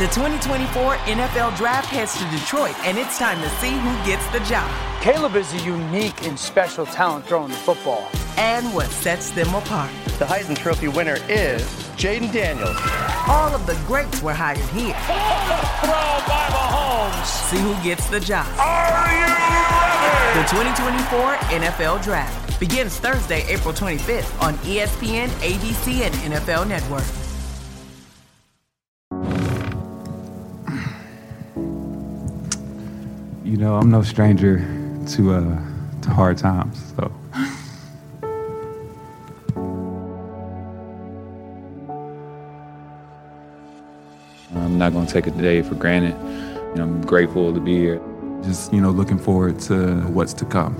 The 2024 NFL Draft heads to Detroit, and it's time to see who gets the job. Caleb is a unique and special talent throwing the football. And what sets them apart. The Heisman Trophy winner is Jaden Daniels. All of the greats were hired here. Throw by Mahomes. See who gets the job. Are you ready? The 2024 NFL Draft begins Thursday, April 25th on ESPN, ABC, and NFL Network. You know, I'm no stranger to hard times, so. I'm not going to take a day for granted. You know, I'm grateful to be here. Just, you know, looking forward to what's to come.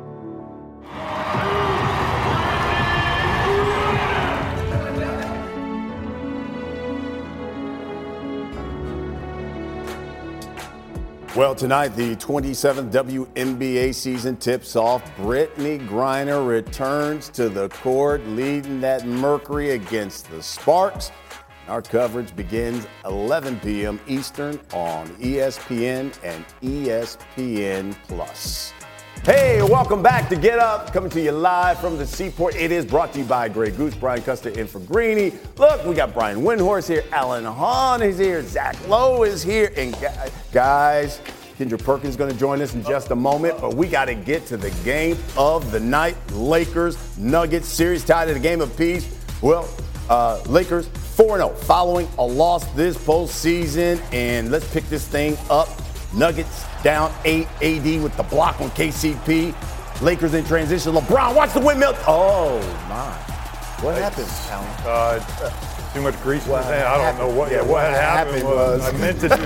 Well, tonight, the 27th WNBA season tips off. Brittney Griner returns to the court, leading that Mercury against the Sparks. Our coverage begins 11 p.m. Eastern on ESPN and ESPN+. Hey, welcome back to Get Up, coming to you live from the Seaport. It is brought to you by Grey Goose. Brian Custer in for Greeny. Look, we got Brian Windhorst here. Alan Hahn is here. Zach Lowe is here. And guys, Kendra Perkins is going to join us in just a moment. But we got to get to the game of the night. Lakers, Nuggets, series tied at a game of peace. Well, Lakers 4-0 following a loss this postseason. And let's pick this thing up. Nuggets down 8, AD with the block on KCP. Lakers in transition. LeBron, watch the windmill. Oh, my. What happened, Alan? Too much grease in his hand. I don't know what happened was. I meant to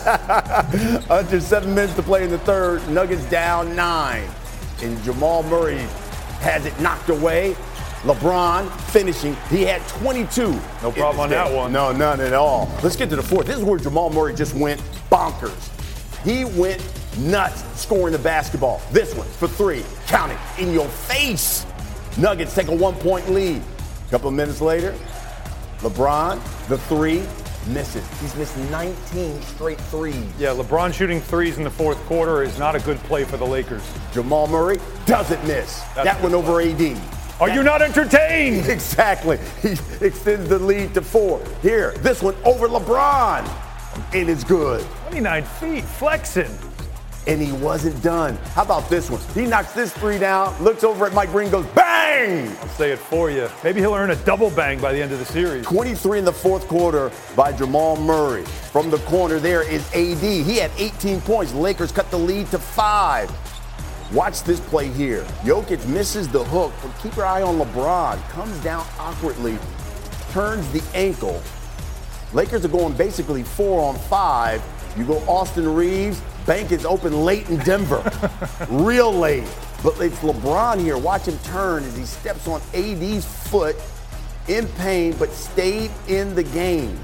do this. Under 7 minutes to play in the third. Nuggets down 9. And Jamal Murray has it knocked away. LeBron finishing. He had 22. No problem on that one. No, none at all. Let's get to the fourth. This is where Jamal Murray just went bonkers. He went nuts scoring the basketball. This one for 3. Count it. In your face. Nuggets take a 1-point lead. A couple of minutes later, LeBron, the 3, misses. He's missed 19 straight threes. Yeah, LeBron shooting threes in the fourth quarter is not a good play for the Lakers. Jamal Murray doesn't miss. That one over AD. Are you not entertained? Exactly. He extends the lead to 4. Here, this one over LeBron. And it's good. 29 feet, flexing. And he wasn't done. How about this one? He knocks this 3 down, looks over at Mike Green, goes bang! I'll say it for you. Maybe he'll earn a double bang by the end of the series. 23 in the fourth quarter by Jamal Murray. From the corner there is AD. He had 18 points. Lakers cut the lead to 5. Watch this play here. Jokic misses the hook, but keep your eye on LeBron. Comes down awkwardly, turns the ankle. Lakers are going basically 4 on 5. You go Austin Reeves. Bank is open late in Denver. Real late. But it's LeBron here. Watch him turn as he steps on AD's foot in pain, but stayed in the game.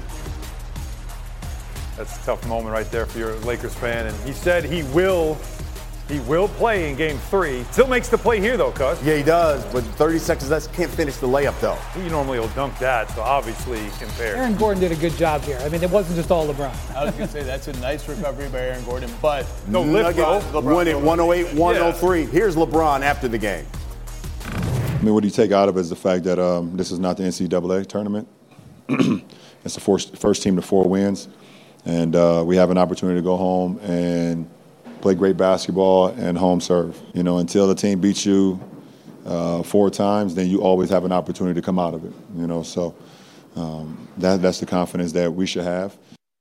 That's a tough moment right there for your Lakers fan. And he said he will play in game 3. Still makes the play here, though, cuz. Yeah, he does, but 30 seconds left. Can't finish the layup, though. He normally will dunk that, so obviously compared. Aaron Gordon did a good job here. I mean, it wasn't just all LeBron. I was going to say that's a nice recovery by Aaron Gordon, but no lift, though. Won it 108-103. Here's LeBron after the game. I mean, what do you take out of it is the fact that this is not the NCAA tournament. It's the first team to 4 wins, and we have an opportunity to go home and play great basketball and home serve. You know, until the team beats you 4 times, then you always have an opportunity to come out of it. You know, so that's the confidence that we should have.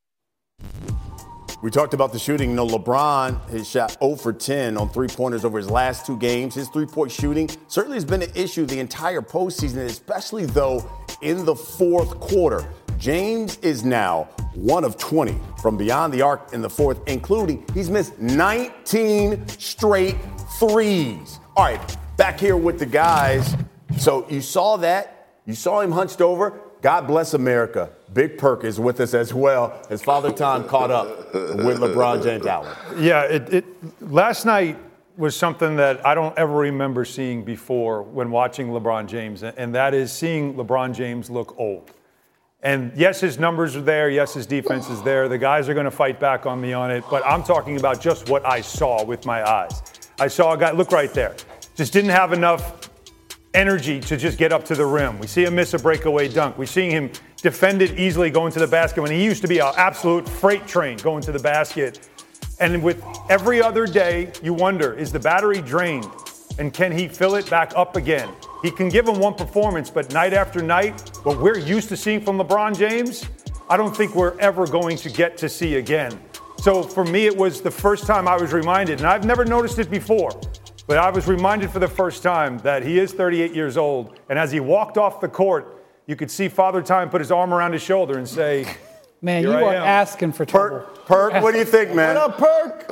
We talked about the shooting. You know, LeBron has shot 0 for 10 on 3-pointers over his last 2 games. His 3-point shooting certainly has been an issue the entire postseason, especially, though, in the fourth quarter. James is now 1 of 20 from beyond the arc in the fourth, including he's missed 19 straight threes. All right, back here with the guys. So you saw that. You saw him hunched over. God bless America. Big Perk is with us as well as Father Time caught up with LeBron James. Allen. Yeah, last night was something that I don't ever remember seeing before when watching LeBron James, and that is seeing LeBron James look old. And yes, his numbers are there. Yes, his defense is there. The guys are going to fight back on me on it. But I'm talking about just what I saw with my eyes. I saw a guy, look right there, just didn't have enough energy to just get up to the rim. We see him miss a breakaway dunk. We're seeing him defend it easily going to the basket when he used to be an absolute freight train going to the basket. And with every other day, you wonder, is the battery drained? And can he fill it back up again? He can give him one performance, but night after night, what we're used to seeing from LeBron James, I don't think we're ever going to get to see again. So for me, it was the first time I was reminded, and I've never noticed it before, but I was reminded for the first time that he is 38 years old. And as he walked off the court, you could see Father Time put his arm around his shoulder and say, man, you are asking for trouble. Perk, what do you think, man? What up, Perk?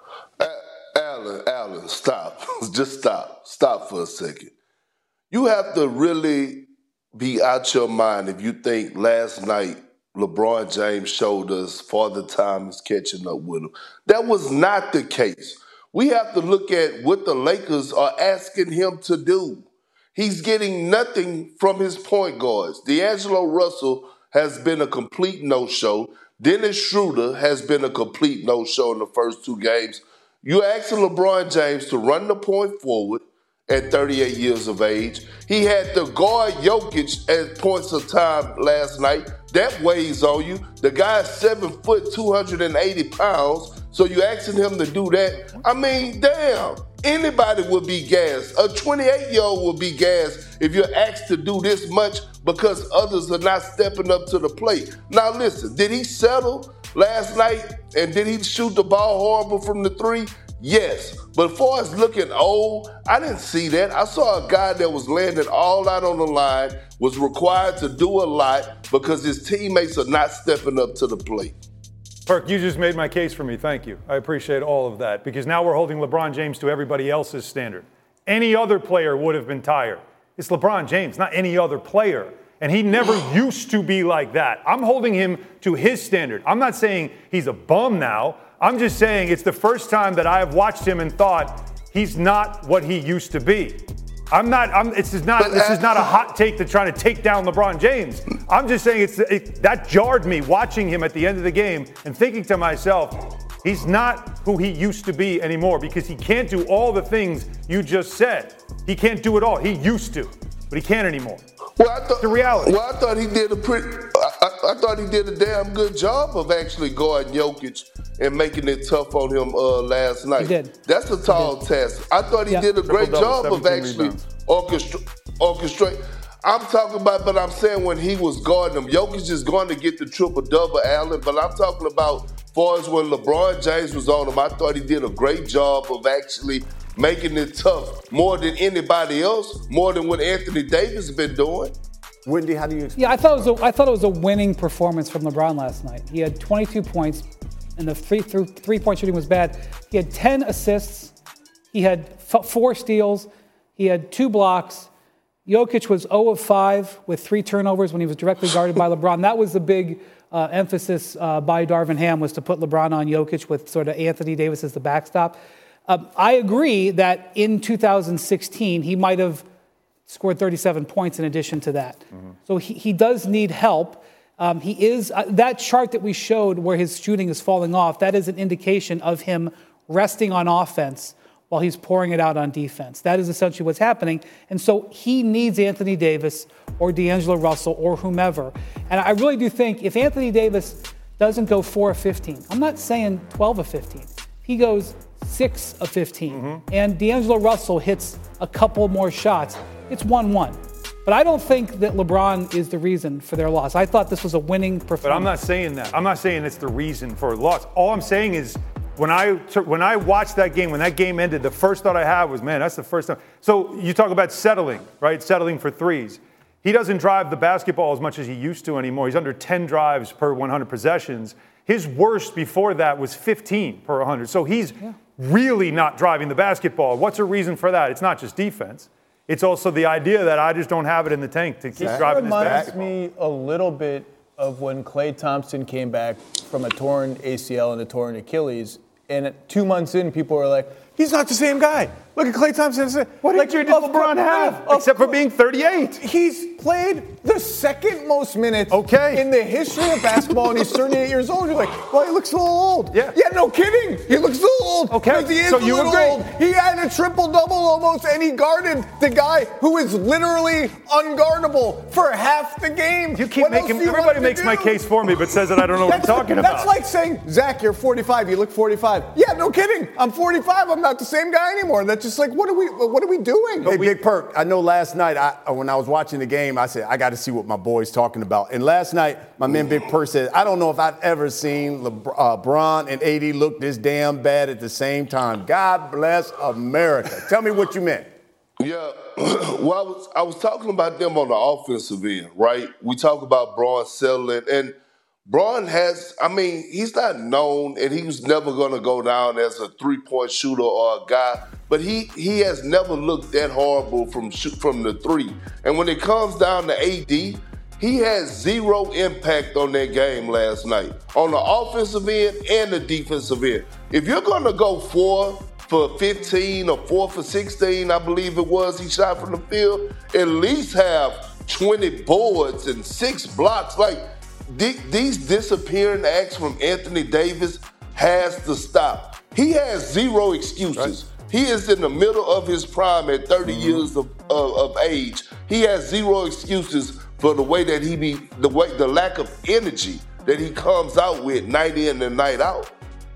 Alan, stop. Just stop. Stop for a second. You have to really be out your mind if you think last night LeBron James showed us Father Time is catching up with him. That was not the case. We have to look at what the Lakers are asking him to do. He's getting nothing from his point guards. D'Angelo Russell has been a complete no-show. Dennis Schroeder has been a complete no-show in the first two games. You're asking LeBron James to run the point forward at 38 years of age. He had to guard Jokic at points of time last night. That weighs on you. The guy's 7 foot, 280 pounds. So you're asking him to do that? I mean, damn. Anybody would be gassed. A 28-year-old would be gassed if you're asked to do this much because others are not stepping up to the plate. Now listen, did he settle last night and did he shoot the ball horrible from the three? Yes, but as far as looking old, I didn't see that. I saw a guy that was landing all out on the line, was required to do a lot because his teammates are not stepping up to the plate. Perk, you just made my case for me. Thank you. I appreciate all of that because now we're holding LeBron James to everybody else's standard. Any other player would have been tired. It's LeBron James, not any other player. And he never used to be like that. I'm holding him to his standard. I'm not saying he's a bum now. I'm just saying it's the first time that I have watched him and thought he's not what he used to be. This is not a hot take to try to take down LeBron James. I'm just saying that jarred me watching him at the end of the game and thinking to myself, he's not who he used to be anymore because he can't do all the things you just said. He can't do it all. He used to, but he can't anymore. Well, the reality. Well, I thought he did I thought he did a damn good job of actually guarding Jokic and making it tough on him last night. He did. That's a tall task. I thought he did a great job of actually orchestrate. I'm talking about, but I'm saying when he was guarding him, Jokic is going to get the triple-double, Allen, but I'm talking about as far as when LeBron James was on him, I thought he did a great job of actually making it tough more than anybody else, more than what Anthony Davis has been doing. Wendy, how do you explain? Yeah, I thought it was a winning performance from LeBron last night. He had 22 points, and the three-point shooting was bad. He had 10 assists. He had 4 steals. He had 2 blocks. Jokic was 0 of 5 with 3 turnovers when he was directly guarded by LeBron. That was the big emphasis by Darvin Ham, was to put LeBron on Jokic with sort of Anthony Davis as the backstop. I agree that in 2016, he might have scored 37 points in addition to that. Mm-hmm. So he does need help. He is that chart that we showed where his shooting is falling off, that is an indication of him resting on offense while he's pouring it out on defense. That is essentially what's happening. And so he needs Anthony Davis or D'Angelo Russell or whomever. And I really do think if Anthony Davis doesn't go 4 of 15, I'm not saying 12 of 15. He goes 6 of 15, and D'Angelo Russell hits a couple more shots, it's 1-1. But I don't think that LeBron is the reason for their loss. I thought this was a winning performance. But I'm not saying that. I'm not saying it's the reason for a loss. All I'm saying is when I watched that game, when that game ended, the first thought I had was, man, that's the first time. So you talk about settling, right? Settling for threes. He doesn't drive the basketball as much as he used to anymore. He's under 10 drives per 100 possessions. His worst before that was 15 per 100. So he's really not driving the basketball. What's a reason for that? It's not just defense. It's also the idea that I just don't have it in the tank to keep driving this basketball. It reminds me a little bit of when Klay Thompson came back from a torn ACL and a torn Achilles. And 2 months in, people were like, he's not the same guy. Look at Klay Thompson. What injury did LeBron have? Except for being 38. He's played the second most minutes in the history of basketball, and he's 38 years old. You're like, well, he looks a little old. Yeah. Yeah, no kidding. He looks a little old. Okay. He is So a you little agree? old. He had a triple-double almost, and he guarded the guy who is literally unguardable for half the game. You keep making everybody makes my case for me, but says that I don't know what I'm talking about. That's like saying, Zach, you're 45. You look 45. Yeah, no kidding. I'm 45. I'm not the same guy anymore. That's just like, what are we doing? Hey, Big Perk, I know last night when I was watching the game, I said, I got to see what my boy's talking about. And last night, my man Big Perk said, I don't know if I've ever seen LeBron and AD look this damn bad at the same time. God bless America. Tell me what you meant. Yeah, well, I was talking about them on the offensive end, right? We talk about Braun settling, and Braun he's not known, and he was never going to go down as a three-point shooter or a guy, but he has never looked that horrible from the three. And when it comes down to AD, he has zero impact on that game last night, on the offensive end and the defensive end. If you're going to go 4 for 15 or 4 for 16, I believe it was, he shot from the field, at least have 20 boards and 6 blocks. Like, these disappearing acts from Anthony Davis has to stop. He has zero excuses. Right. He is in the middle of his prime at 30 years of age. He has zero excuses for the way that the lack of energy that he comes out with night in and night out.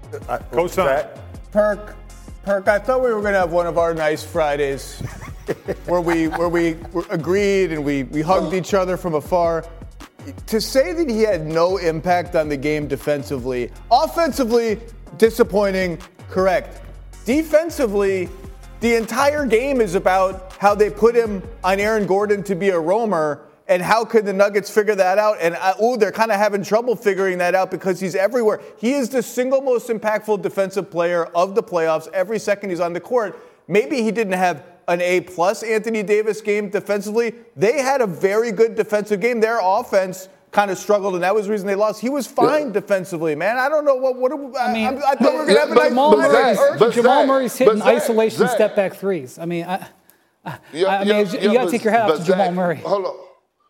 Perk, I thought we were going to have one of our nice Fridays where we agreed and we hugged each other from afar. To say that he had no impact on the game defensively, offensively, disappointing, correct. Defensively, the entire game is about how they put him on Aaron Gordon to be a roamer, and how could the Nuggets figure that out? And they're kind of having trouble figuring that out because he's everywhere. He is the single most impactful defensive player of the playoffs every second he's on the court. Maybe he didn't have an A+ Anthony Davis game defensively. They had a very good defensive game. Their offense kind of struggled, and that was the reason they lost. He was fine defensively, man. I don't know I thought we were going to have a nice Jamal Murray's hitting isolation step-back threes. I mean, you got to take your hat off to Jamal Murray. Hold on.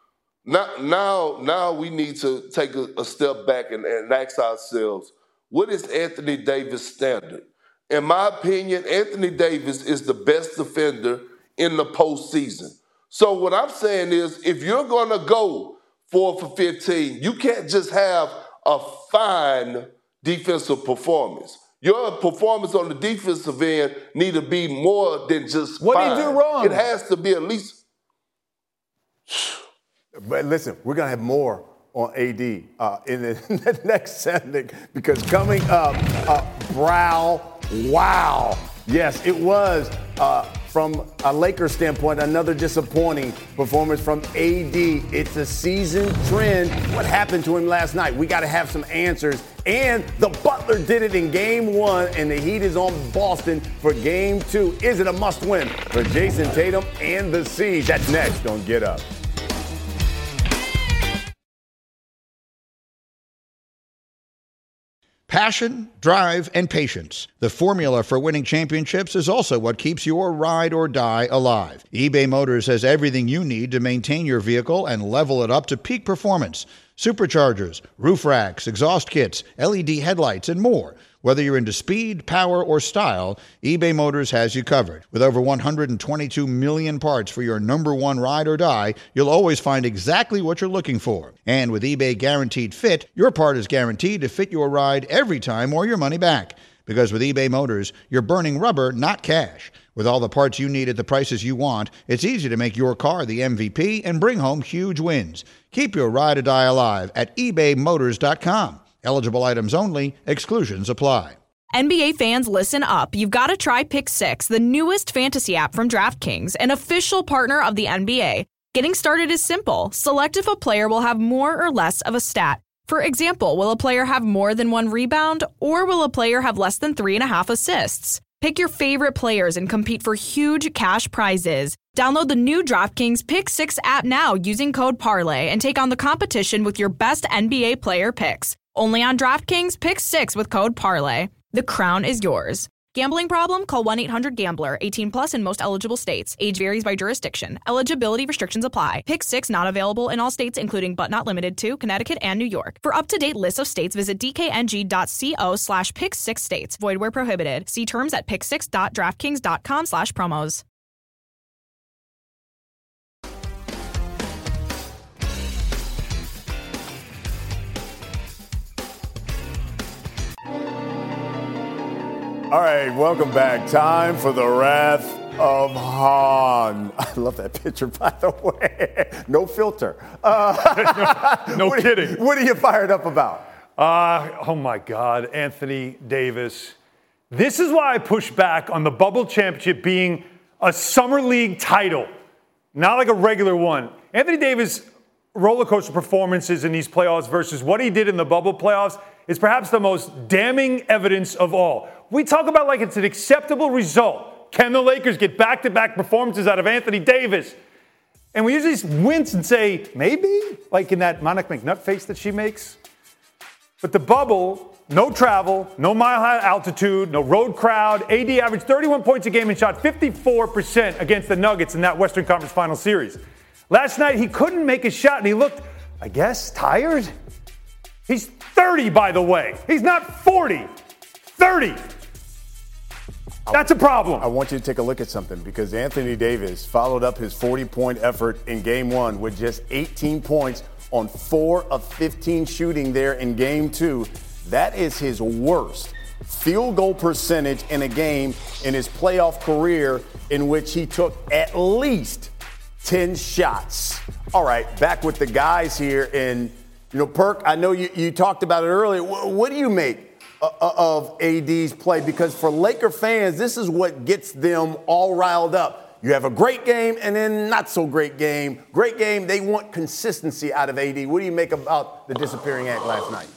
Now we need to take a step back and ask ourselves, what is Anthony Davis' standard? In my opinion, Anthony Davis is the best defender in the postseason. So what I'm saying is, if you're going to go 4 for 15, you can't just have a fine defensive performance. Your performance on the defensive end need to be more than just what fine. What did he do wrong? It has to be at least... But listen, we're going to have more on AD in the next segment, because coming up, wow. Yes, it was, from a Lakers standpoint, another disappointing performance from AD. It's a season trend. What happened to him last night? We got to have some answers. And the Butler did it in Game 1, and the Heat is on Boston for Game 2. Is it a must-win for Jason Tatum and the Siege? That's next on Get Up. Passion, drive, and patience. The formula for winning championships is also what keeps your ride or die alive. eBay Motors has everything you need to maintain your vehicle and level it up to peak performance. Superchargers, roof racks, exhaust kits, LED headlights, and more. Whether you're into speed, power, or style, eBay Motors has you covered. With over 122 million parts for your number one ride or die, you'll always find exactly what you're looking for. And with eBay Guaranteed Fit, your part is guaranteed to fit your ride every time or your money back. Because with eBay Motors, you're burning rubber, not cash. With all the parts you need at the prices you want, it's easy to make your car the MVP and bring home huge wins. Keep your ride or die alive at ebaymotors.com. Eligible items only. Exclusions apply. NBA fans, listen up. You've got to try Pick 6, the newest fantasy app from DraftKings, an official partner of the NBA. Getting started is simple. Select if a player will have more or less of a stat. For example, will a player have more than 1 rebound, or will a player have less than 3.5 assists? Pick your favorite players and compete for huge cash prizes. Download the new DraftKings Pick 6 app now using code Parlay and take on the competition with your best NBA player picks. Only on DraftKings Pick 6 with code Parlay. The crown is yours. Gambling problem? Call 1-800-GAMBLER. 18 plus in most eligible states. Age varies by jurisdiction. Eligibility restrictions apply. Pick 6 not available in all states, including but not limited to Connecticut and New York. For up-to-date lists of states, visit dkng.co/pick6states. Void where prohibited. See terms at pick6.draftkings.com/promos. All right, welcome back. Time for the Wrath of Han. I love that picture, by the way. No filter. No kidding. What are you fired up about? Oh, my God. Anthony Davis. This is why I push back on the bubble championship being a summer league title, not like a regular one. Anthony Davis' roller coaster performances in these playoffs versus what he did in the bubble playoffs is perhaps the most damning evidence of all. We talk about like it's an acceptable result. Can the Lakers get back-to-back performances out of Anthony Davis? And we usually wince and say, maybe, like in that Monica McNutt face that she makes. But the bubble, no travel, no mile-high altitude, no road crowd. AD averaged 31 points a game and shot 54% against the Nuggets in that Western Conference Final Series. Last night, he couldn't make a shot, and he looked, I guess, tired. He's 30, by the way. He's not 40. 30. That's a problem. I want you to take a look at something because Anthony Davis followed up his 40-point effort in Game 1 with just 18 points on 4 of 15 shooting there in Game 2. That is his worst field goal percentage in a game in his playoff career in which he took at least 10 shots. All right, back with the guys here. And, Perk, I know you talked about it earlier. What do you make of AD's play? Because for Laker fans, this is what gets them all riled up. You have a great game and then not so great game. Great game, they want consistency out of AD. What do you make about the disappearing act last night?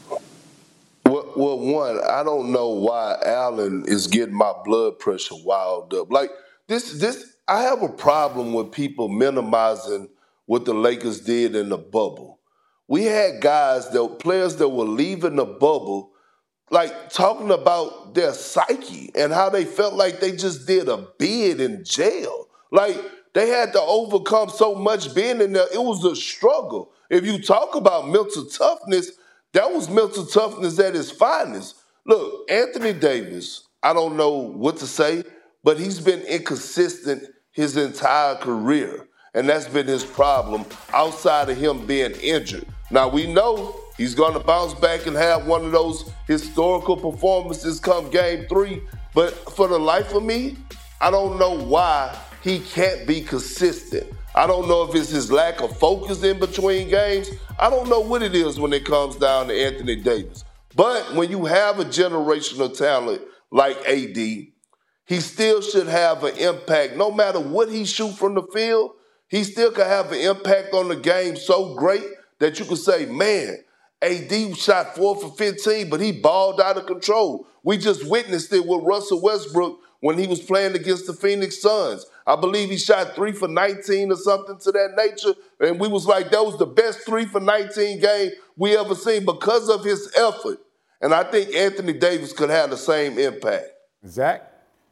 Well, one, I don't know why Allen is getting my blood pressure wild up. Like, this, I have a problem with people minimizing what the Lakers did in the bubble. We had players that were leaving the bubble, like talking about their psyche and how they felt like they just did a bid in jail. Like they had to overcome so much being in there. It was a struggle. If you talk about mental toughness, that was mental toughness at its finest. Look, Anthony Davis, I don't know what to say, but he's been inconsistent his entire career. And that's been his problem outside of him being injured. Now we know he's going to bounce back and have one of those historical performances come Game 3. But for the life of me, I don't know why he can't be consistent. I don't know if it's his lack of focus in between games. I don't know what it is when it comes down to Anthony Davis. But when you have a generational talent like AD, he still should have an impact. No matter what he shoots from the field, he still can have an impact on the game so great that you can say, man, AD shot 4 for 15, but he balled out of control. We just witnessed it with Russell Westbrook when he was playing against the Phoenix Suns. I believe he shot 3 for 19 or something to that nature. And we was like, that was the best 3 for 19 game we ever seen because of his effort. And I think Anthony Davis could have the same impact. Zach?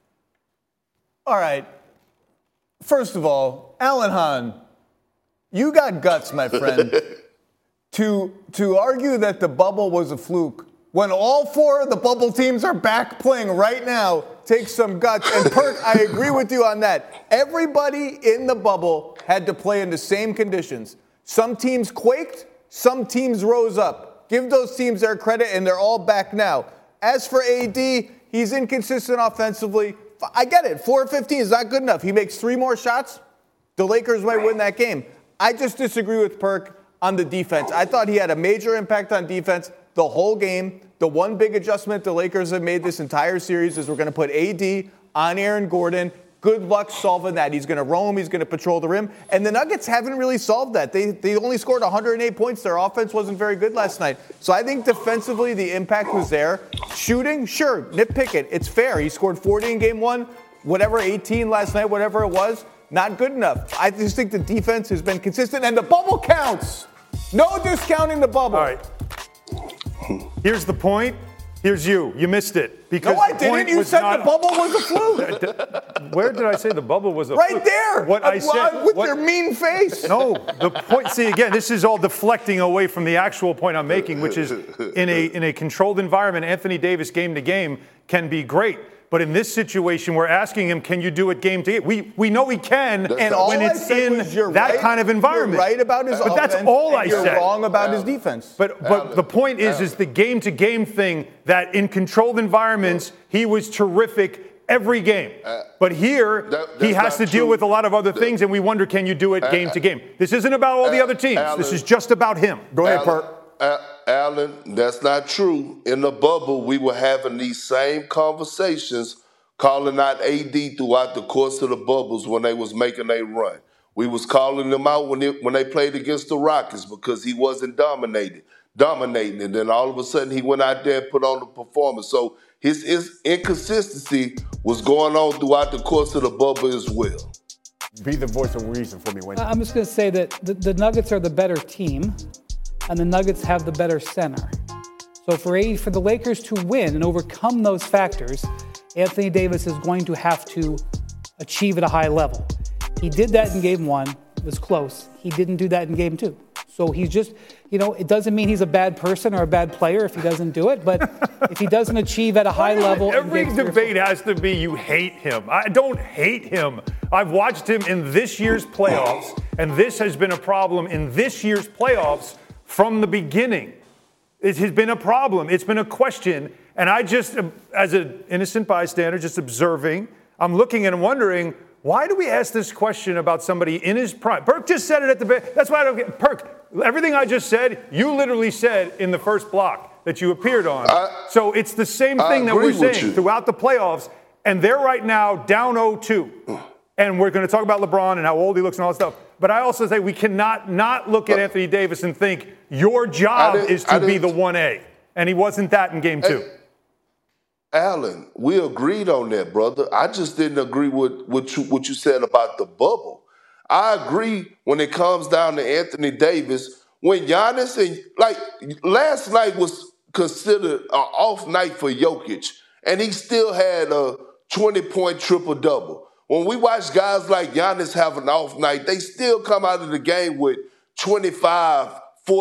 All right. First of all, Alan Hahn, you got guts, my friend, to argue that the bubble was a fluke when all 4 of the bubble teams are back playing right now. Takes some guts. And Perk, I agree with you on that. Everybody in the bubble had to play in the same conditions. Some teams quaked, some teams rose up. Give those teams their credit, and they're all back now. As for AD, he's inconsistent offensively. I get it. 4 of 15 is not good enough. He makes 3 more shots, the Lakers might win that game. I just disagree with Perk on the defense. I thought he had a major impact on defense the whole game. The one big adjustment the Lakers have made this entire series is we're going to put AD on Aaron Gordon. Good luck solving that. He's going to roam. He's going to patrol the rim. And the Nuggets haven't really solved that. They only scored 108 points. Their offense wasn't very good last night. So I think defensively the impact was there. Shooting, sure, nitpick it. It's fair. He scored 40 in Game 1, whatever, 18 last night, whatever it was. Not good enough. I just think the defense has been consistent. And the bubble counts. No discounting the bubble. All right. Here's the point. Here's you. You missed it. Because no, I didn't. You said the bubble was a fluke. Where did I say the bubble was a fluke? Right there. What I said. With your mean face. No, the point. See, again, this is all deflecting away from the actual point I'm making, which is in a controlled environment, Anthony Davis game to game can be great. But in this situation, we're asking him, can you do it game to game? We know he can, and when it's in that kind of environment. You're right about his offense, that's all I said. You're wrong about his defense. But the point is the game to game thing, that in controlled environments, he was terrific every game. But here, he has to deal with a lot of other things, and we wonder, can you do it game to game? This isn't about all the other teams. This is just about him. Go ahead, Perk. Alan, that's not true. In the bubble, we were having these same conversations, calling out AD throughout the course of the bubbles when they was making a run. We was calling them out when they played against the Rockets because he wasn't dominating. And then all of a sudden he went out there and put on the performance. So his inconsistency was going on throughout the course of the bubble as well. Be the voice of reason for me, Wendy. I'm just going to say that the Nuggets are the better team, and the Nuggets have the better center. So for the Lakers to win and overcome those factors, Anthony Davis is going to have to achieve at a high level. He did that in game 1. It was close. He didn't do that in game 2. So he's just, it doesn't mean he's a bad person or a bad player if he doesn't do it, but if he doesn't achieve at a high level. Every debate has to be you hate him. I don't hate him. I've watched him in this year's playoffs, and this has been a problem in this year's playoffs from the beginning. It has been a problem. It's been a question. And I just, as an innocent bystander, just observing, I'm looking and wondering, why do we ask this question about somebody in his prime? Perk just said it at the beginning. That's why I don't get Perk. Everything I just said, you literally said in the first block that you appeared on. So it's the same thing that we're saying throughout the playoffs. And they're right now down 0-2. And we're going to talk about LeBron and how old he looks and all that stuff. But I also say we cannot not look at Anthony Davis and think your job is to be the 1A. And he wasn't that in game 2. Alan, we agreed on that, brother. I just didn't agree with what you said about the bubble. I agree when it comes down to Anthony Davis. When Giannis last night was considered an off night for Jokic, and he still had a 20-point triple-double. When we watch guys like Giannis have an off night, they still come out of the game with 25,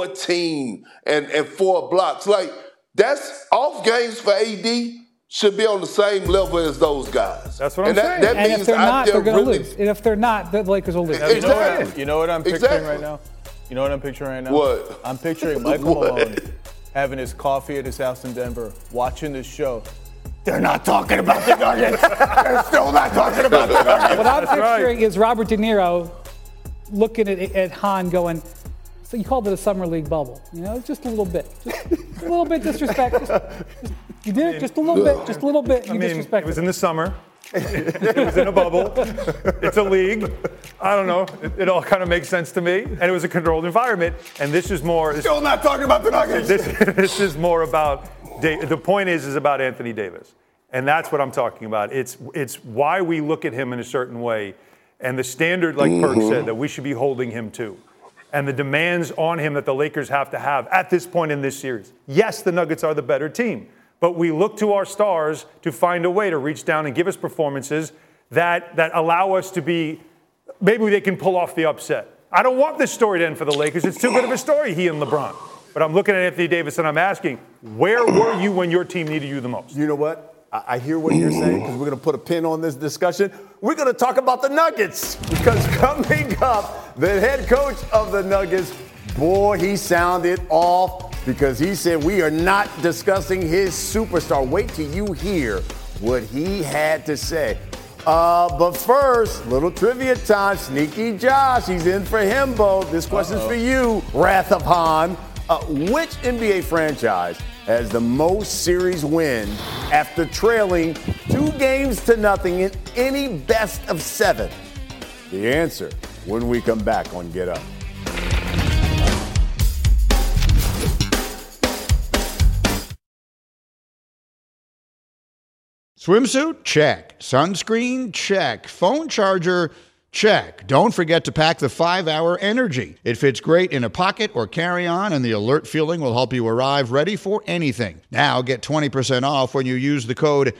14, and 4 blocks. That's off games for AD. Should be on the same level as those guys. That's what I'm saying. That and means if they're not, they're going to really lose. And if they're not, the Lakers will lose. Exactly. You know what I'm picturing right now? You know what I'm picturing right now? What? I'm picturing Michael Malone having his coffee at his house in Denver, watching this show. They're not talking about the Nuggets. They're still not talking about the Nuggets. What I'm picturing is Robert De Niro looking at Han going, so you called it a summer league bubble. Just a little bit. Just a little bit disrespect. You did it just a little bit. Just a little bit. It was in the summer. It was in a bubble. It's a league. I don't know. It all kind of makes sense to me. And it was a controlled environment. And this is more. Still not talking about the Nuggets. This is more about. The point is about Anthony Davis. And that's what I'm talking about. It's why we look at him in a certain way. And the standard, like Perk said, that we should be holding him to. And the demands on him that the Lakers have to have at this point in this series. Yes, the Nuggets are the better team. But we look to our stars to find a way to reach down and give us performances that allow us to be, maybe they can pull off the upset. I don't want this story to end for the Lakers. It's too good of a story, he and LeBron. But I'm looking at Anthony Davis and I'm asking, where were you when your team needed you the most? You know what? I hear what you're saying because we're going to put a pin on this discussion. We're going to talk about the Nuggets because coming up, the head coach of the Nuggets, boy, he sounded off because he said we are not discussing his superstar. Wait till you hear what he had to say. But first, little trivia time. Sneaky Josh, he's in for Himbo. This question's for you, Wrath of Han. Which NBA franchise has the most series wins after trailing 2-0 in any best of 7? The answer when we come back on Get Up. Swimsuit? Check. Sunscreen? Check. Phone charger? Check. Don't forget to pack the 5-Hour Energy. It fits great in a pocket or carry-on, and the alert feeling will help you arrive ready for anything. Now get 20% off when you use the code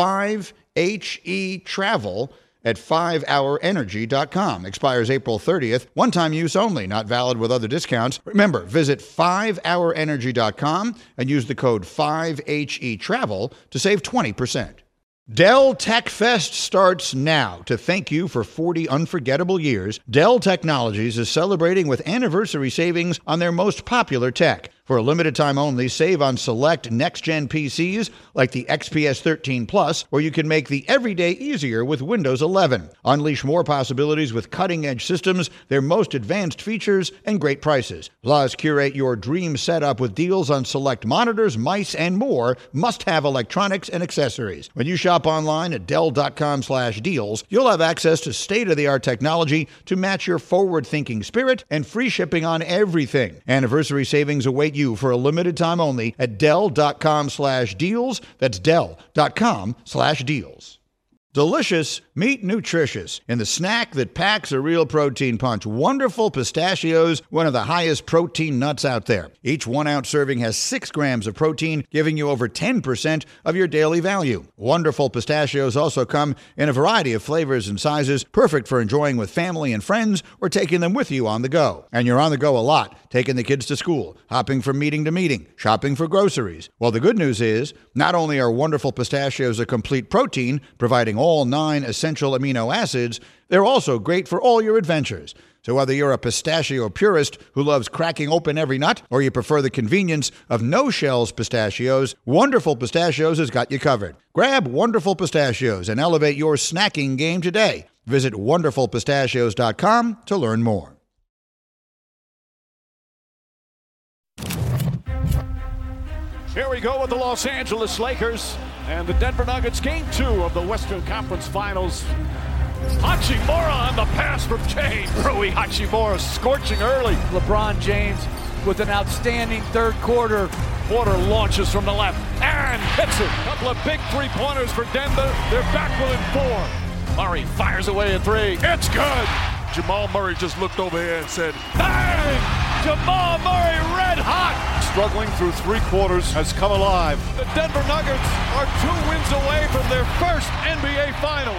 5HETRAVEL at 5hourenergy.com. Expires April 30th. One-time use only. Not valid with other discounts. Remember, visit 5hourenergy.com and use the code 5HETRAVEL to save 20%. Dell Tech Fest starts now. To thank you for 40 unforgettable years, Dell Technologies is celebrating with anniversary savings on their most popular tech. For a limited time only, save on select next-gen PCs like the XPS 13 Plus, where you can make the everyday easier with Windows 11. Unleash more possibilities with cutting-edge systems, their most advanced features, and great prices. Plus, curate your dream setup with deals on select monitors, mice, and more must-have electronics and accessories. When you shop online at Dell.com/deals, you'll have access to state-of-the-art technology to match your forward-thinking spirit and free shipping on everything. Anniversary savings await you for a limited time only at Dell.com/deals. That's Dell.com/deals. Delicious, meet nutritious in the snack that packs a real protein punch. Wonderful Pistachios, one of the highest protein nuts out there. Each 1-ounce serving has 6 grams of protein, giving you over 10% of your daily value. Wonderful Pistachios also come in a variety of flavors and sizes, perfect for enjoying with family and friends or taking them with you on the go. And you're on the go a lot, taking the kids to school, hopping from meeting to meeting, shopping for groceries. Well, the good news is, not only are Wonderful Pistachios a complete protein, providing all 9 essential amino acids, they're also great for all your adventures. So whether you're a pistachio purist who loves cracking open every nut, or you prefer the convenience of no-shells pistachios, Wonderful Pistachios has got you covered. Grab Wonderful Pistachios and elevate your snacking game today. Visit wonderfulpistachios.com to learn more. Here we go with the Los Angeles Lakers and the Denver Nuggets, game 2 of the Western Conference Finals. Hachimura on the pass from James. Rui Hachimura scorching early. LeBron James with an outstanding third quarter. Porter launches from the left and hits it. Couple of big three-pointers for Denver. They're back within 4. Murray fires away a 3. It's good. Jamal Murray just looked over here and said, bang! Jamal Murray red hot. Struggling through 3 quarters, has come alive. The Denver Nuggets are 2 wins away from their first NBA Finals.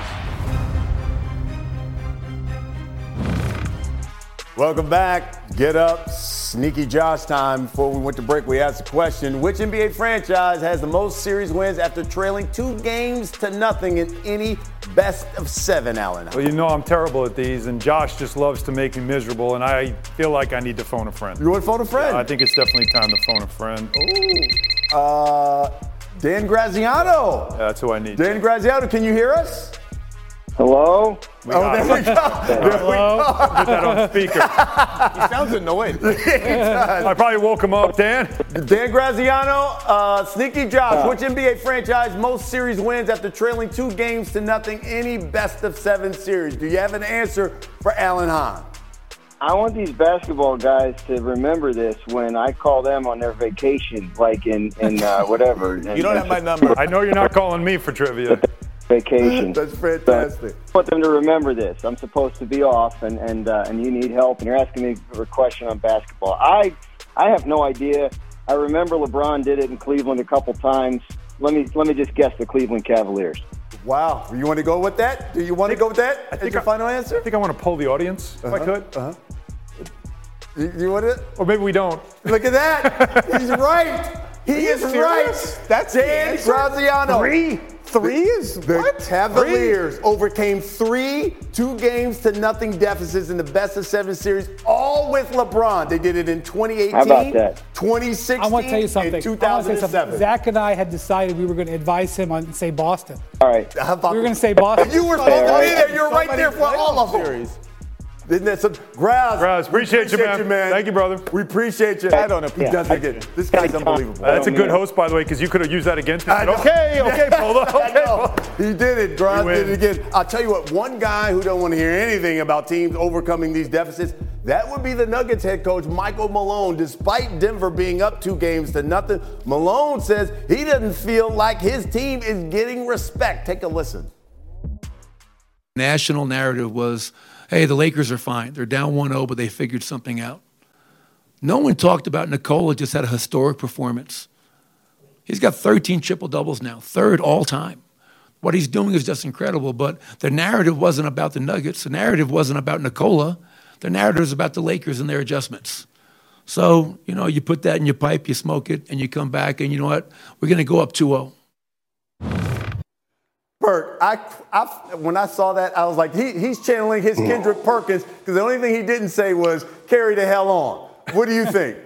Welcome back. Get up. Sneaky Josh time. Before we went to break, we asked the question, which NBA franchise has the most series wins after trailing 2 games to nothing in any best of 7, Allen? Well, you know I'm terrible at these, and Josh just loves to make me miserable, and I feel like I need to phone a friend. You want to phone a friend? Yeah, I think it's definitely time to phone a friend. Ooh. Dan Graziano. Yeah, that's who I need. Dan Graziano, can you hear us? Hello? There we go. Hello? Put that on speaker. He sounds annoyed. I probably woke him up, Dan. Dan Graziano, Sneaky Josh, which NBA franchise most series wins after trailing 2 games to nothing, any best of 7 series? Do you have an answer for Alan Hahn? I want these basketball guys to remember this when I call them on their vacation, like in whatever. You don't have my number. I know you're not calling me for trivia. Vacation. That's fantastic. I want them to remember this. I'm supposed to be off, and you need help, and you're asking me for a question on basketball. I have no idea. I remember LeBron did it in Cleveland a couple times. Let me just guess the Cleveland Cavaliers. Wow. You want to go with that? Do you want to go with that? Is your final answer? I think I want to poll the audience, if I could. You want it? Or maybe we don't. Look at that. He's right. He is right. That's Dan Graziano. 3 is the what? Cavaliers overcame 3 2-games to nothing deficits in the best of 7 series, all with LeBron. They did it in 2018, How about that? 2016, I want to tell you something. and 2007. Zach and I had decided we were going to advise him on say Boston. All right. How about We were going to say Boston. You were supposed to be there. You're right there for all of them. Series. Isn't that some Graz, appreciate you, man. Thank you, brother. We appreciate you. I don't know. He does it again. This guy's unbelievable. That's a good host, by the way, because you could have used that against me. Okay, Polo. Okay. He did it. Graz did it again. I'll tell you what, one guy who don't want to hear anything about teams overcoming these deficits, that would be the Nuggets head coach, Michael Malone. Despite Denver being up 2 games to nothing, Malone says he doesn't feel like his team is getting respect. Take a listen. National narrative was hey, the Lakers are fine. They're down 1-0, but they figured something out. No one talked about Nikola just had a historic performance. He's got 13 triple-doubles now, third all-time. What he's doing is just incredible, but the narrative wasn't about the Nuggets. The narrative wasn't about Nikola. The narrative is about the Lakers and their adjustments. So, you put that in your pipe, you smoke it, and you come back, and you know what? We're going to go up 2-0. Perk, when I saw that, I was like, he's channeling his Kendrick Perkins, because the only thing he didn't say was, carry the hell on. What do you think?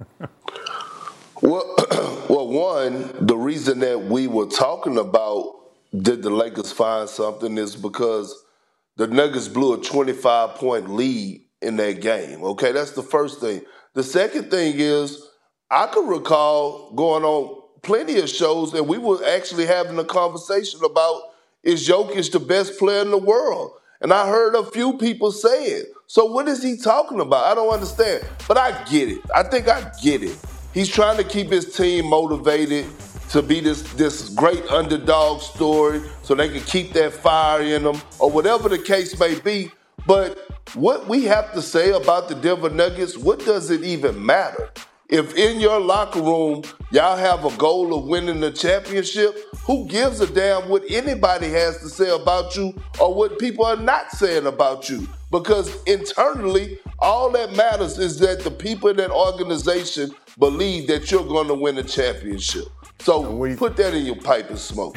Well, one, the reason that we were talking about did the Lakers find something is because the Nuggets blew a 25-point lead in that game. Okay, that's the first thing. The second thing is, I could recall going on plenty of shows and we were actually having a conversation about, is Jokic the best player in the world? And I heard a few people say it. So what is he talking about? I don't understand. But I get it. I think I get it. He's trying to keep his team motivated to be this great underdog story so they can keep that fire in them or whatever the case may be. But what we have to say about the Denver Nuggets, what does it even matter? If in your locker room, y'all have a goal of winning the championship, who gives a damn what anybody has to say about you or what people are not saying about you? Because internally, all that matters is that the people in that organization believe that you're going to win the championship. So put that in your pipe and smoke.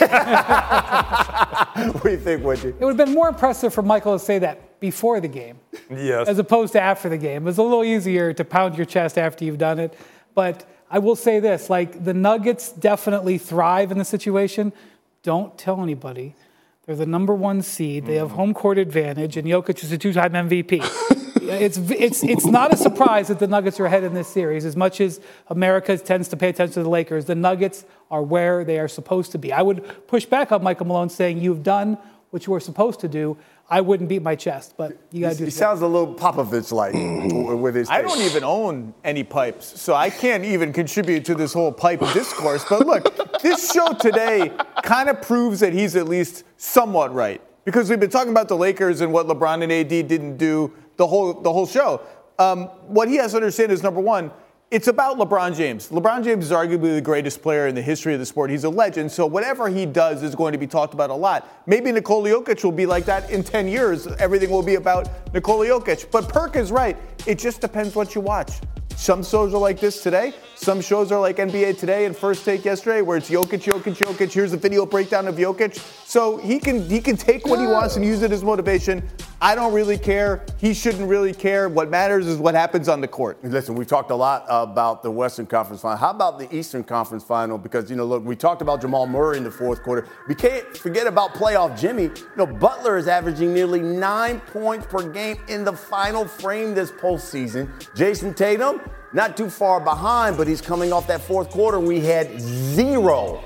What do you think, Wendy? It would have been more impressive for Michael to say that before the game, as opposed to after the game. It's a little easier to pound your chest after you've done it. But I will say this, the Nuggets definitely thrive in the situation. Don't tell anybody. They're the number 1 seed. They have home court advantage, and Jokic is a 2-time MVP. It's not a surprise that the Nuggets are ahead in this series. As much as America tends to pay attention to the Lakers, the Nuggets are where they are supposed to be. I would push back on Michael Malone saying, you've done what you were supposed to do. I wouldn't beat my chest, but you got to do it. He sounds a little Popovich-like with his I don't even own any pipes, so I can't even contribute to this whole pipe discourse. But look, this show today kind of proves that he's at least somewhat right. Because we've been talking about the Lakers and what LeBron and AD didn't do the whole show. What he has to understand is, number one, it's about LeBron James. LeBron James is arguably the greatest player in the history of the sport. He's a legend, so whatever he does is going to be talked about a lot. Maybe Nikola Jokic will be like that in 10 years. Everything will be about Nikola Jokic. But Perk is right. It just depends what you watch. Some shows are like this today. Some shows are like NBA Today and First Take yesterday, where it's Jokic. Here's a video breakdown of Jokic. So he can take what he wants and use it as motivation. I don't really care. He shouldn't really care. What matters is what happens on the court. Listen, we talked a lot about the Western Conference Final. How about the Eastern Conference Final? Because, look, we talked about Jamal Murray in the fourth quarter. We can't forget about playoff Jimmy. Butler is averaging nearly 9 points per game in the final frame this postseason. Jason Tatum, not too far behind, but he's coming off that fourth quarter. We had 0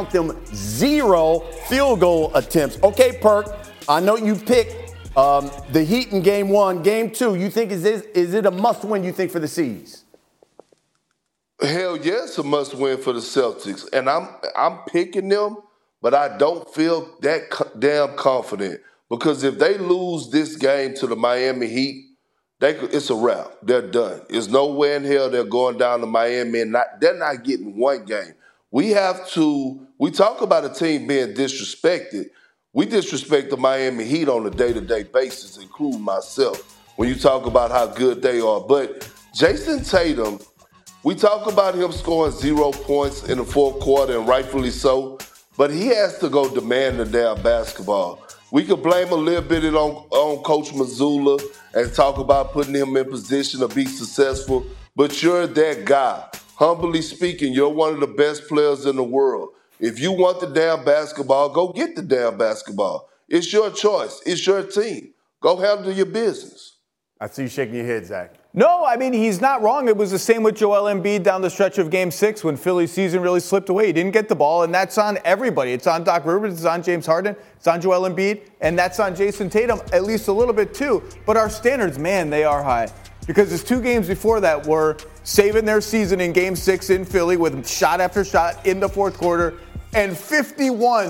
field goal attempts. Okay, Perk, I know you picked the Heat in game 1. Game 2, you think is it a must-win, you think, for the C's? Hell yeah, it's a must-win for the Celtics. And I'm picking them, but I don't feel that damn confident. Because if they lose this game to the Miami Heat, it's a wrap. They're done. There's no way in hell they're going down to Miami and they're not getting one game. We talk about a team being disrespected. We disrespect the Miami Heat on a day-to-day basis, including myself, when you talk about how good they are. But Jason Tatum, we talk about him scoring 0 points in the fourth quarter, and rightfully so, but he has to go demand the damn basketball. We could blame a little bit on Coach Mazzulla and talk about putting him in position to be successful, but you're that guy. Humbly speaking, you're one of the best players in the world. If you want the damn basketball, go get the damn basketball. It's your choice. It's your team. Go handle your business. I see you shaking your head, Zach. No, I mean, he's not wrong. It was the same with Joel Embiid down the stretch of Game 6 when Philly's season really slipped away. He didn't get the ball, and that's on everybody. It's on Doc Rivers, it's on James Harden, it's on Joel Embiid, and that's on Jason Tatum, at least a little bit too. But our standards, man, they are high. Because his 2 games before that were saving their season in Game 6 in Philly with shot after shot in the fourth quarter, and 51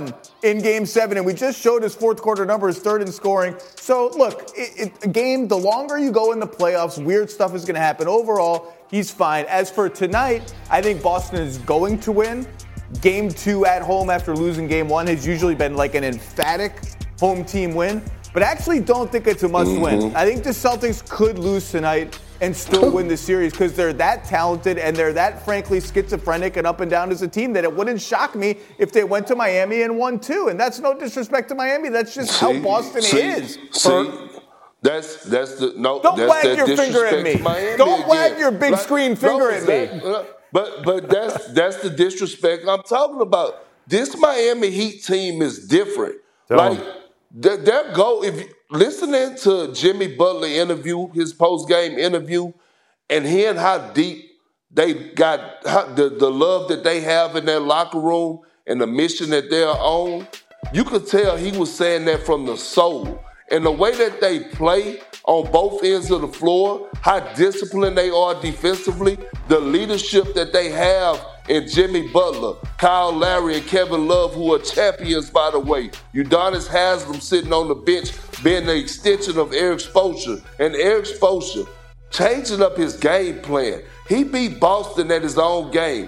in Game 7, and we just showed his fourth quarter numbers, third in scoring. So, look, a game, the longer you go in the playoffs, weird stuff is going to happen. Overall, he's fine. As for tonight, I think Boston is going to win. Game 2 at home after losing Game 1 has usually been like an emphatic home team win, but I actually don't think it's a must-win. I think the Celtics could lose tonight and still win the series because they're that talented and they're that, frankly, schizophrenic and up and down as a team that it wouldn't shock me if they went to Miami and won 2. And that's no disrespect to Miami. That's just how Boston is. That's the no. Don't that's wag that your finger at me. Don't wag your big screen finger at me. But that's the disrespect I'm talking about. This Miami Heat team is different. Like their goal. If listening to Jimmy Butler interview, his post-game interview, and hearing how deep they got, the love that they have in their locker room and the mission that they're on, you could tell he was saying that from the soul. And the way that they play on both ends of the floor, how disciplined they are defensively, the leadership that they have in Jimmy Butler, Kyle Lowry, and Kevin Love, who are champions, by the way. Udonis Haslem sitting on the bench, being the extension of Eric Spoelstra. And Eric Spoelstra changing up his game plan. He beat Boston at their own game,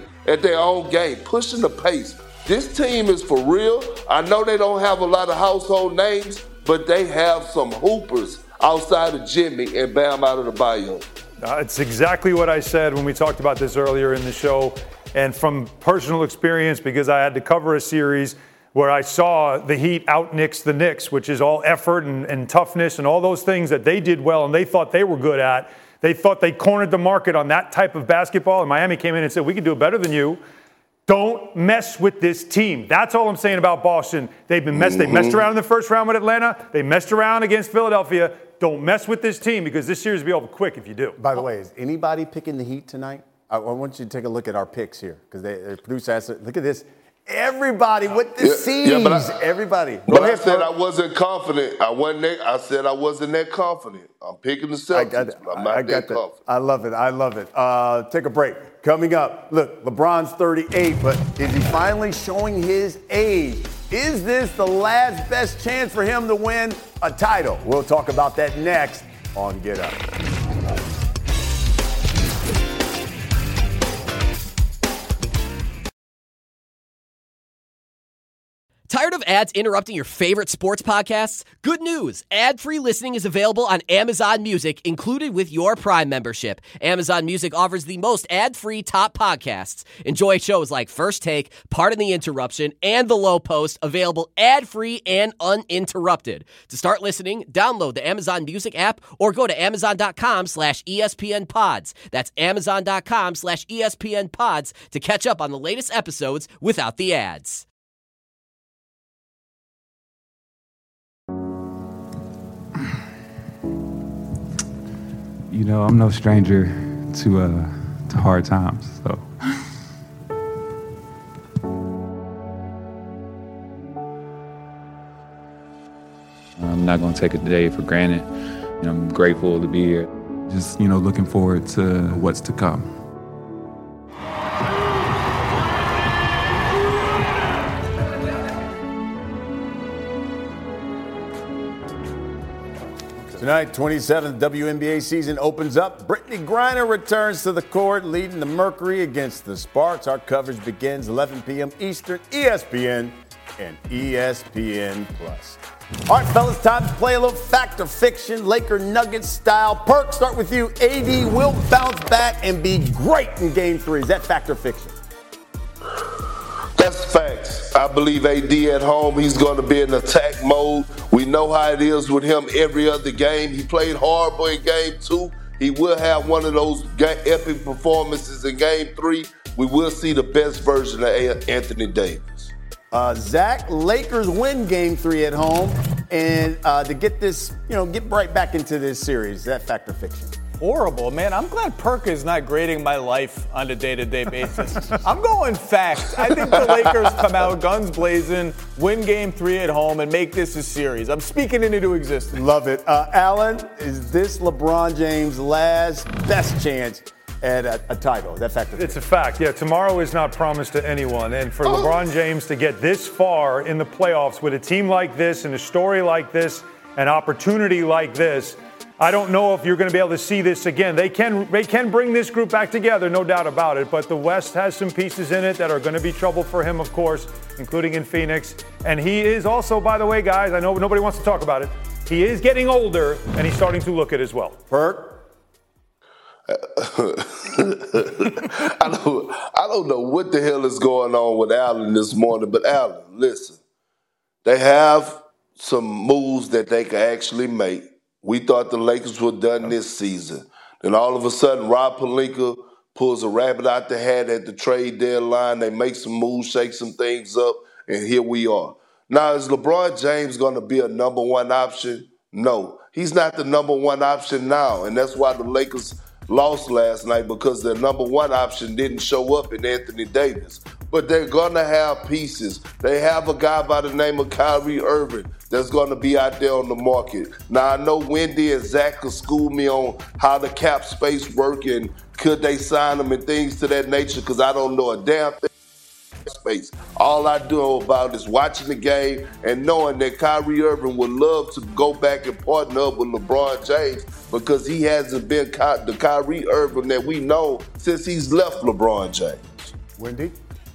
pushing the pace. This team is for real. I know they don't have a lot of household names, but they have some hoopers outside of Jimmy and Bam Adebayo. It's exactly what I said when we talked about this earlier in the show. And from personal experience, because I had to cover a series where I saw the Heat out-Knicks the Knicks, which is all effort and toughness and all those things that they did well and they thought they were good at. They thought they cornered the market on that type of basketball, and Miami came in and said, we can do it better than you. Don't mess with this team. That's all I'm saying about Boston. They messed around in the first round with Atlanta. They messed around against Philadelphia. Don't mess with this team because this series will be over quick if you do. By the way, is anybody picking the Heat tonight? I want you to take a look at our picks here because they produce assets. Look at this. Everybody with the C's. Everybody. But I said I wasn't confident. I said I wasn't that confident. I'm picking the Celtics. I'm not that confident. I love it. Take a break. Coming up, look, LeBron's 38, but is he finally showing his age? Is this the last best chance for him to win a title? We'll talk about that next on Get Up. Tired of ads interrupting your favorite sports podcasts? Good news! Ad-free listening is available on Amazon Music, included with your Prime membership. Amazon Music offers the most ad-free top podcasts. Enjoy shows like First Take, Pardon the Interruption, and The Low Post, available ad-free and uninterrupted. To start listening, download the Amazon Music app or go to amazon.com/ESPN Pods. That's amazon.com/ESPN Pods to catch up on the latest episodes without the ads. You know, I'm no stranger to hard times, so. I'm not going to take a day for granted. You know, I'm grateful to be here. Just, you know, looking forward to what's to come. Tonight, 27th WNBA season opens up. Brittany Griner returns to the court, leading the Mercury against the Sparks. Our coverage begins 11 p.m. Eastern, ESPN and ESPN+. All right, fellas, time to play a little fact or fiction, Laker Nuggets style. Perk, start with you. AD will bounce back and be great in Game 3. Is that fact or fiction? That's facts. I believe AD at home, he's going to be in attack mode. We know how it is with him every other game. He played horrible in Game 2. He will have one of those epic performances in Game 3. We will see the best version of Anthony Davis. Zach, Lakers win Game 3 at home, and to get this, get right back into this series. Is that fact or fiction? Horrible, man. I'm glad Perk is not grading my life on a day-to-day basis. I'm going fact. I think the Lakers come out guns blazing, win Game 3 at home, and make this a series. I'm speaking it into existence. Love it. Alan, is this LeBron James' last best chance and a title. Is that fact? It's a fact. Yeah, tomorrow is not promised to anyone. And for LeBron James to get this far in the playoffs with a team like this and a story like this, an opportunity like this, I don't know if you're going to be able to see this again. They can bring this group back together, no doubt about it. But the West has some pieces in it that are going to be trouble for him, of course, including in Phoenix. And he is also, by the way, guys, I know nobody wants to talk about it, he is getting older, and he's starting to look it as well. Perk? I don't know what the hell is going on with Allen this morning, but Allen, listen, they have some moves that they can actually make. We thought the Lakers were done this season. Then all of a sudden, Rob Pelinka pulls a rabbit out the hat at the trade deadline. They make some moves, shake some things up, and here we are. Now, is LeBron James going to be a number one option? No. He's not the number one option now, and that's why the Lakers lost last night, because their number one option didn't show up in Anthony Davis. But they're going to have pieces. They have a guy by the name of Kyrie Irving that's going to be out there on the market. Now, I know Wendy and Zach could school me on how the cap space work and could they sign them and things to that nature, because I don't know a damn thing. Space. All I do about is watching the game and knowing that Kyrie Irving would love to go back and partner up with LeBron James, because he hasn't been the Kyrie Irving that we know since he's left LeBron James. Wendy?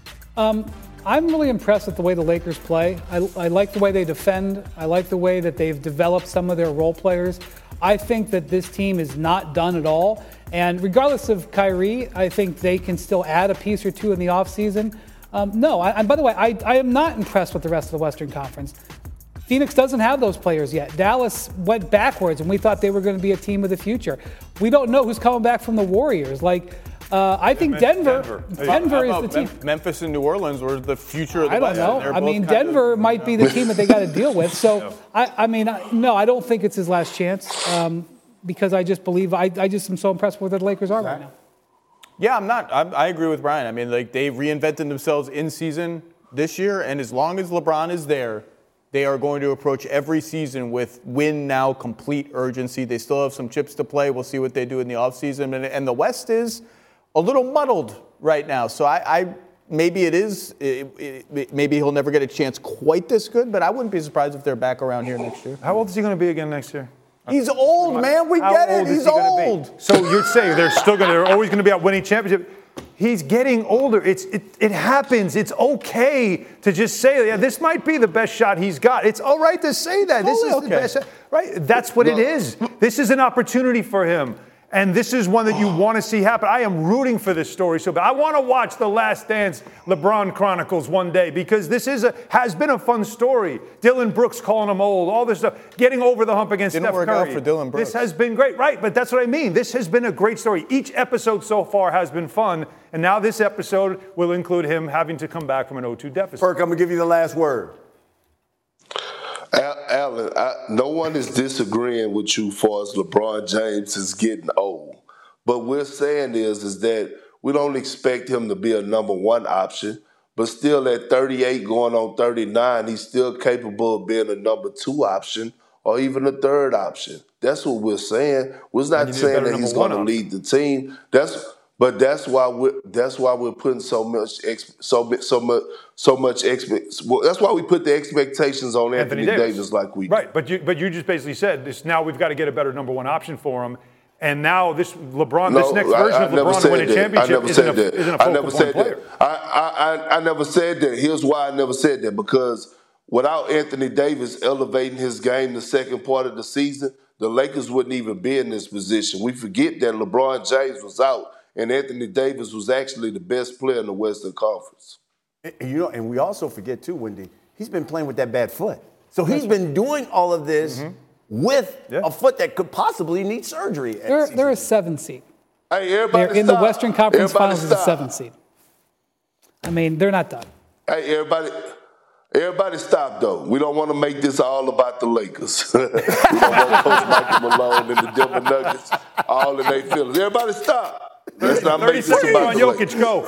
I'm really impressed with the way the Lakers play. I like the way they defend. I like the way that they've developed some of their role players. I think that this team is not done at all. And regardless of Kyrie, I think they can still add a piece or two in the offseason. By the way, I am not impressed with the rest of the Western Conference. Phoenix doesn't have those players yet. Dallas went backwards, and we thought they were going to be a team of the future. We don't know who's coming back from the Warriors. I think Denver is the team. Memphis and New Orleans were the future of the West. I don't know. I mean, Denver might be the team that they got to deal with. So, I don't think it's his last chance because I just believe I just am so impressed with where the Lakers are right now. Yeah, I'm not. I agree with Brian. I mean, they reinvented themselves in season this year, and as long as LeBron is there, they are going to approach every season with win now, complete urgency. They still have some chips to play. We'll see what they do in the offseason. And the West is a little muddled right now. So maybe it is. Maybe he'll never get a chance quite this good, but I wouldn't be surprised if they're back around here next year. How old is he going to be again next year? He's old, man. We get it. He's old. So you'd say they're always going to be out winning championship. He's getting older. It happens. It's okay to just say, yeah, this might be the best shot he's got. It's all right to say that. This is the best shot. Right? That's what it is. This is an opportunity for him. And this is one that you want to see happen. I am rooting for this story so bad. I want to watch The Last Dance LeBron Chronicles one day, because this has been a fun story. Dylan Brooks calling him old, all this stuff, getting over the hump against Steph Curry. Didn't work out for Dylan Brooks. This has been great, right? But that's what I mean. This has been a great story. Each episode so far has been fun, and now this episode will include him having to come back from an 0-2 deficit. Perk, I'm going to give you the last word. Allen, no one is disagreeing with you as far as LeBron James is getting old. But we're saying is that we don't expect him to be a number one option, but still at 38 going on 39, he's still capable of being a number two option or even a third option. That's what we're saying. We're not saying that he's going to lead the team. That's why we're putting that's why we put the expectations on Anthony Davis like we do. Right, but you just basically said this. Now we've got to get a better number one option for him. And now this next version of LeBron to win a championship isn't a focal point player. I never said that. Here's why I never said that. Because without Anthony Davis elevating his game the second part of the season, the Lakers wouldn't even be in this position. We forget that LeBron James was out and Anthony Davis was actually the best player in the Western Conference. And we also forget too, Wendy, he's been playing with that bad foot. So he's been doing all of this with a foot that could possibly need surgery. They're a 7 seed. Hey, everybody they're in the Western Conference Finals as a 7 seed. I mean, they're not done. Hey, everybody stop, though. We don't want to make this all about the Lakers. We don't want Coach Michael Malone and the Denver Nuggets all in their feelings. Everybody stop. Let's not make this about the Lakers. Go.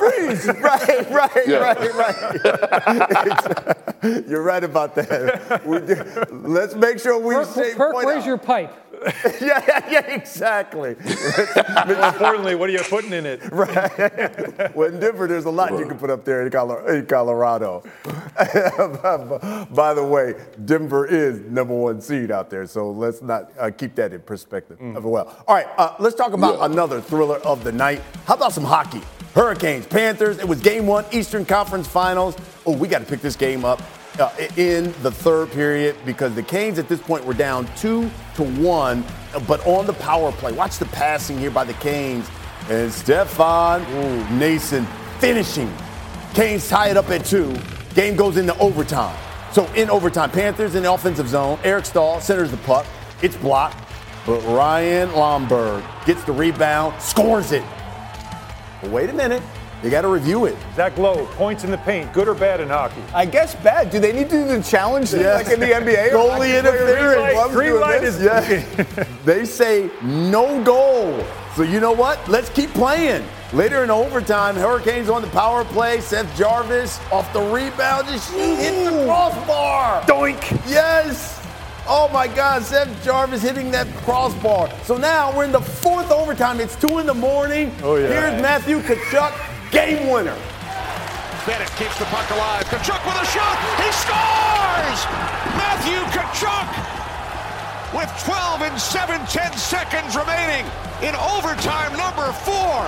Right. You're right about that. Let's make sure we Perk, where's your pipe? yeah, exactly. More importantly, what are you putting in it? Right. Well, in Denver, there's a lot you can put up there in Colorado. By the way, Denver is #1 seed out there, so let's not keep that in perspective as well. All right, let's talk about another thriller of the night. How about some hockey? Hurricanes, Panthers. It was Game 1, Eastern Conference Finals. Oh, we got to pick this game up in the third period because the Canes at this point were down 2-1, but on the power play. Watch the passing here by the Canes. And Stefan Noesen finishing. Canes tie it up at 2. Game goes into overtime. So in overtime, Panthers in the offensive zone. Eric Stahl centers the puck. It's blocked, but Ryan Lomberg gets the rebound, scores it. But wait a minute. You got to review it. Zach Lowe, points in the paint, good or bad in hockey? I guess bad. Do they need to do the challenge thing like in the NBA? Goalie interference. Green light is They say no goal. So you know what? Let's keep playing. Later in overtime, Hurricanes on the power play. Seth Jarvis off the rebound. Just hit the crossbar. Doink. Yes. Oh, my God. Seth Jarvis hitting that crossbar. So now we're in the fourth overtime. It's 2 in the morning. Oh, yeah. Here's Matthew Tkachuk, game winner. Bennett keeps the puck alive. Tkachuk with a shot. He scores! Matthew Tkachuk with 12 and 7/10 seconds remaining in overtime number 4.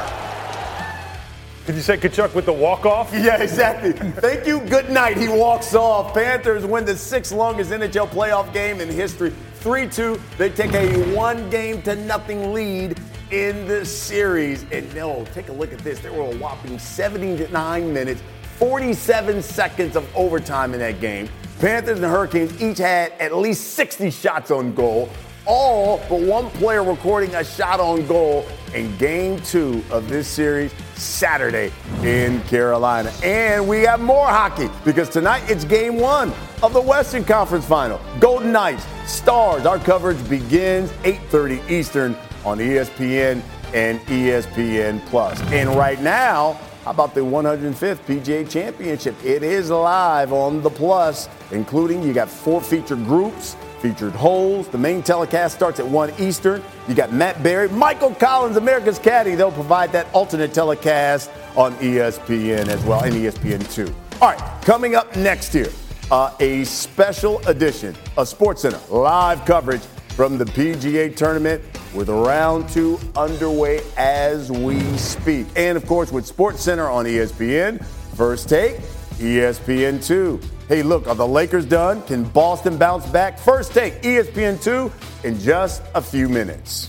Did you say Tkachuk with the walk-off? Yeah, exactly. Thank you. Good night. He walks off. Panthers win the 6th longest NHL playoff game in history. 3-2. They take a 1-0 lead in the series. And no, take a look at this. There were a whopping 79 minutes, 47 seconds of overtime in that game. Panthers and Hurricanes each had at least 60 shots on goal. All but one player recording a shot on goal in Game 2 of this series Saturday in Carolina. And we have more hockey because tonight it's Game 1 of the Western Conference Final. Golden Knights, Stars. Our coverage begins 8:30 Eastern on ESPN and ESPN+. And right now, how about the 105th PGA Championship? It is live on the Plus, including you got 4 featured groups, featured holes. The main telecast starts at 1 Eastern. You got Matt Berry, Michael Collins, America's Caddy. They'll provide that alternate telecast on ESPN as well, and ESPN2. All right, coming up next here, a special edition of SportsCenter live coverage from the PGA Tournament with round 2 underway as we speak. And, of course, with SportsCenter on ESPN, First Take, ESPN2. Hey, look, are the Lakers done? Can Boston bounce back? First Take, ESPN2 in just a few minutes.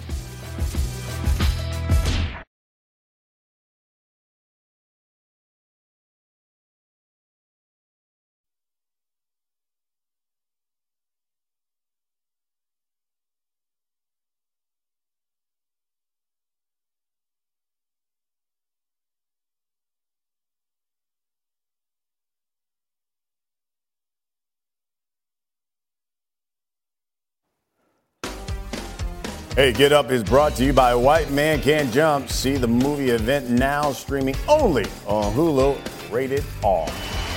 Hey, Get Up is brought to you by White Man Can't Jump. See the movie event now, streaming only on Hulu, rated R.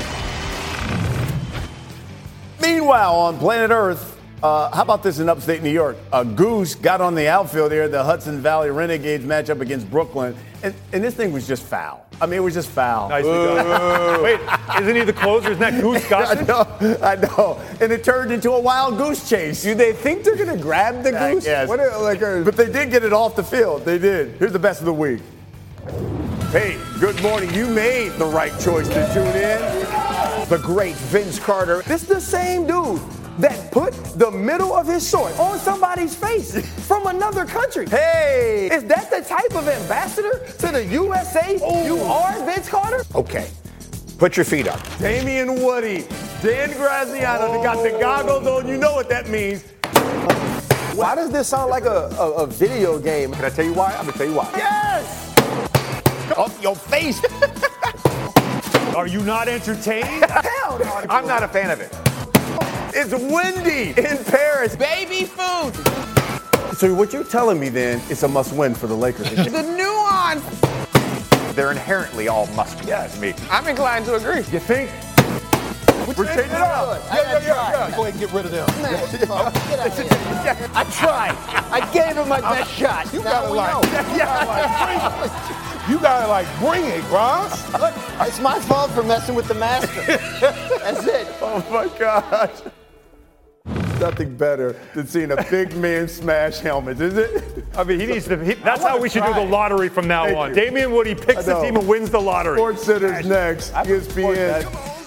Meanwhile, on planet Earth, how about this in upstate New York? A goose got on the outfield here, the Hudson Valley Renegades matchup against Brooklyn, and this thing was just foul. I mean, it was just foul. Nicely done. Wait, isn't he the closer? Isn't that Goose Gossage? I know. And it turned into a wild goose chase. Do they think they're going to grab the goose? Yes. But they did get it off the field. They did. Here's the best of the week. Hey, good morning. You made the right choice to tune in. The great Vince Carter. This is the same dude that put the middle of his sword on somebody's face from another country. Hey! Is that the type of ambassador to the USA you are, Vince Carter? Okay, put your feet up. Damian Woody, Dan Graziano, they got the goggles on. You know what that means. Why does this sound like a video game? Can I tell you why? I'm going to tell you why. Yes! Off your face. Are you not entertained? Hell no. I'm not a fan of it. It's windy in Paris. Baby food. So what you're telling me then is a must-win for the Lakers. The nuance. They're inherently all must-win to me. I'm inclined to agree. You think? We're changing it up. Yeah. Go ahead and get rid of them. I tried. I gave him my best shot. You gotta bring it, Gronk. Look, it's my fault for messing with the master. That's it. Oh my gosh. Nothing better than seeing a big man smash helmets, is it? I mean, that's how we should do the lottery from now on. Damian Woody picks the team and wins the lottery. SportsCenter's next. ESPN.